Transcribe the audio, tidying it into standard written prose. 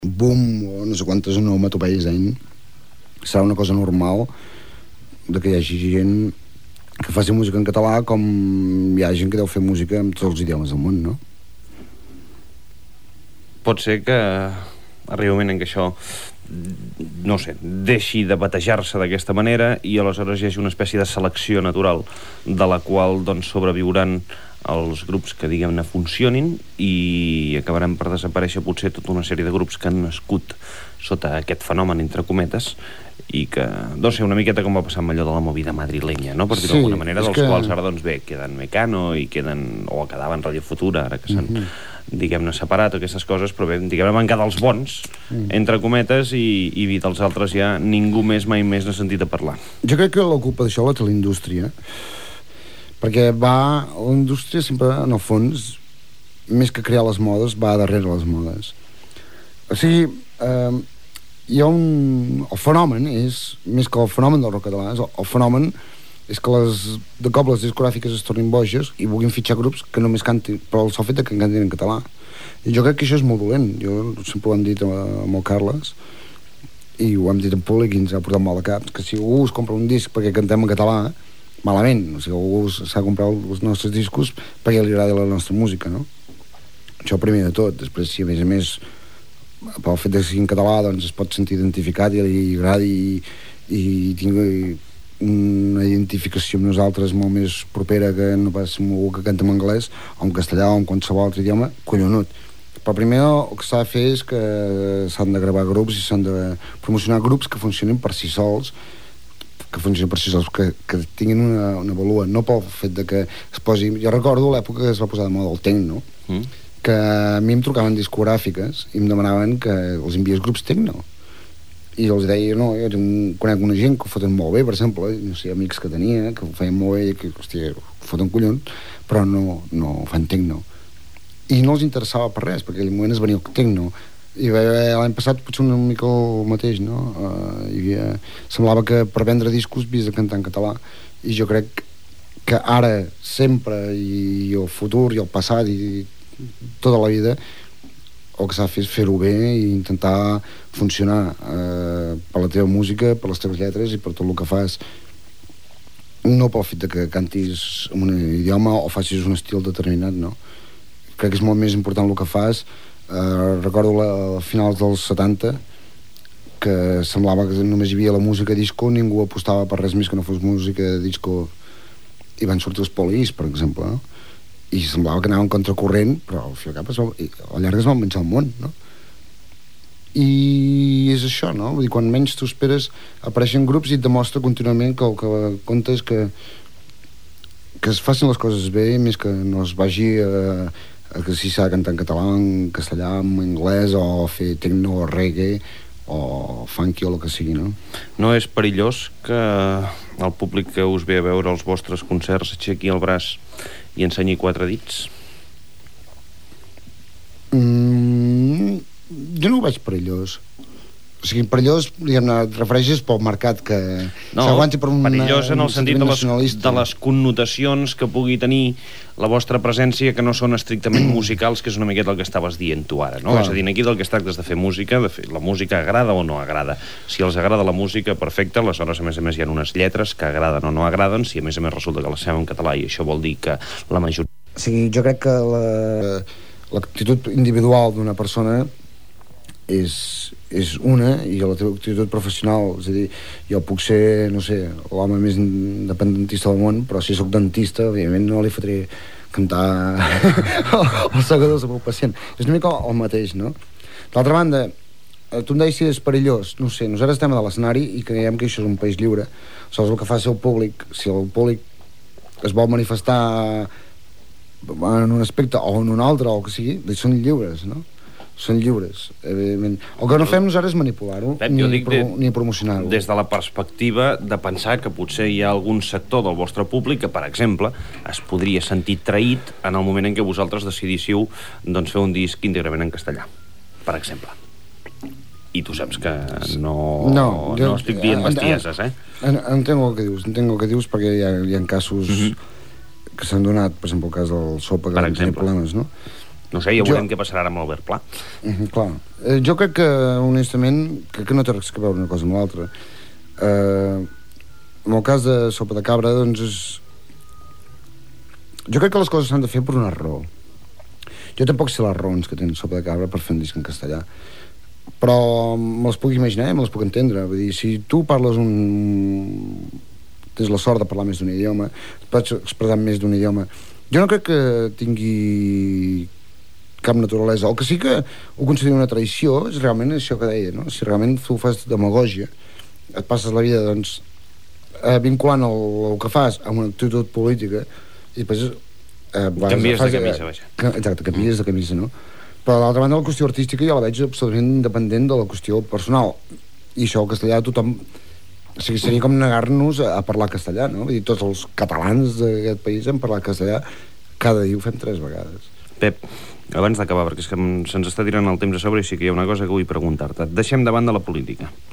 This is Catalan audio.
boom o no sé quantes onomatopeies, serà una cosa normal de que hi hagi gent que faci música en català com hi ha gent que deu fer música en tots els idiomes del món, no? Pot ser que arribi un moment en què això, no sé, deixi de batejar-se d'aquesta manera i aleshores hi hagi una espècie de selecció natural de la qual doncs sobreviuran els grups que, diguem-ne, funcionin i acabaran per desaparèixer potser tota una sèrie de grups que han nascut sota aquest fenomen, entre cometes, i que, doncs, una miqueta com va passar amb allò de la movida madrilenya, no? Per dir-ho d'alguna manera, dels quals ara, doncs bé, queden Mecano i queden, o quedaven Radio Futura, ara que s'han, diguem-ne, separat aquestes coses, però bé, diguem-ne, van quedar els bons, entre cometes, i dels altres ja ningú més mai més n'ha sentit a parlar. Jo crec que la culpa d'això la té la indústria, perquè la indústria sempre, en el fons, més que crear les modes, va darrere les modes. O sigui, hi ha el fenomen és, més que el fenomen del rock català, el fenomen és que de cop les discogràfiques es tornin boges i vulguin fitxar grups que només cantin, però el sol fet que cantin en català. I jo crec que això és molt dolent. Jo sempre ho hem dit amb el Carles i ho hem dit en públic i ens ha portat mal de cap, que si algú es compra un disc perquè cantem en català, malament. O sigui, algú s'ha comprat els nostres discos perquè li agrada la nostra música, no? Això primer de tot. Després, si a més pel fet de ser en català, doncs es pot sentir identificat i li agradi i tingui una identificació amb nosaltres molt més propera que no pas amb algú que canta en anglès o en castellà o en qualsevol altre idioma, collonut. Però primer el que s'ha de fer és que s'han de gravar grups i s'han de promocionar grups que funcionin per si sols, que tinguin una valua, no pel fet de que es posi... Jo recordo l'època que es va posar de moda el techno, que a mi em trucaven discogràfiques i em demanaven que els enviés grups techno. I els deia, no, jo conec una gent que ho foten molt bé, per exemple, no sé, amics que tenia, que ho feien molt bé i que, hòstia, ho foten collons, però no fan techno. I no els interessava per res, perquè en aquell moment es venia el techno. I l'any passat potser una mica el mateix, no? Semblava que per vendre discos havies de cantar en català. I jo crec que ara, sempre, i el futur, i el passat, i tota la vida, el que s'ha de fer és fer-ho bé i intentar funcionar per la teva música, per les teves lletres i per tot el que fas, no pel fet que cantis en un idioma o facis un estil determinat, no? Crec que és molt més important el que fas. Recordo a finals dels 70 que semblava que només hi havia la música disco, ningú apostava per res més que no fos música disco, i van sortir els Police, per exemple, no? I semblava que anaven contracorrent, però al fi al cap al llarg es van menjar el món, no? I és això, no? Vull dir, quan menys t'ho esperes apareixen grups i et demostra contínuament que el que compta és que es facin les coses bé, més que no es vagi a que si s'ha de cantar en català, en castellà, en anglès, o fer techno o reggae o funky o el que sigui, no? No és perillós que el públic que us ve a veure els vostres concerts aixequi el braç i ensenyi 4 dits? Jo no ho veig perillós. O sigui, perillós, diguem-ne, et refereixes pel mercat que s'aguanti per un perillós en el sentit de les connotacions que pugui tenir la vostra presència, que no són estrictament musicals, que és una miqueta el que estaves dient tu ara, no? És a dir, aquí del que es tracta és de fer música, la música agrada o no agrada. Si els agrada la música, perfecte, aleshores a més hi ha unes lletres que agraden o no agraden, si a més resulta que les fem en català, i això vol dir que la majoria... O sigui, jo crec que l'actitud individual d'una persona és una, i la teva actitud professional, és a dir, jo puc ser, no sé, l'home més independentista del món, però si sóc dentista, òbviament no li fotré cantar els segadors amb el pacient. És una mica el mateix, no? D'altra banda, tu em deies si és perillós, no sé, nosaltres estem a l'escenari i creiem que això és un país lliure. Sols el que fa és el públic. Si el públic es vol manifestar en un aspecte o en un altre, o el que sigui, són lliures, no? Són lliures, evidentment. El que no fem nosaltres és manipular-ho, ni promocionar-ho. Des de la perspectiva de pensar que potser hi ha algun sector del vostre públic que, per exemple, es podria sentir traït en el moment en què vosaltres decidíssiu doncs, fer un disc íntegrament en castellà, per exemple. I tu saps que no estic dient bestieses, Entenc el que dius, perquè hi ha casos que s'han donat, per exemple, el cas del Sopa, que per exemple, problemes, no? No sé, ja veurem què passarà amb l'Albert Pla. Clar. Jo crec que, honestament, que no té res a veure una cosa amb l'altra. En el cas de Sopa de Cabra, doncs jo crec que les coses s'han de fer per una raó. Jo tampoc sé les raons que tenen Sopa de Cabra per fer un disc en castellà, però me les puc imaginar i me les puc entendre. Vull dir, si tu parles tens la sort de parlar més d'un idioma, pots expressar més d'un idioma, jo no crec que tingui cap naturalesa. El que sí que ho considero una traïció és realment això que deia, no? Si realment tu fas demagògia, et passes la vida, doncs, vinculant el que fas amb una actitud política i després canvies de camisa, vaja. Exacte, canvies de camisa, no? Però d'altra banda la qüestió artística jo la veig absolutament independent de la qüestió personal, i això el castellà tothom, o sigui, seria com negar-nos a parlar castellà, no? Vull dir, tots els catalans d'aquest país hem parlat castellà cada dia, ho fem 3 vegades. Pep, abans d'acabar, perquè és que se'ns està tirant el temps a sobre i sí que hi ha una cosa que vull preguntar-te. Deixem de banda la política.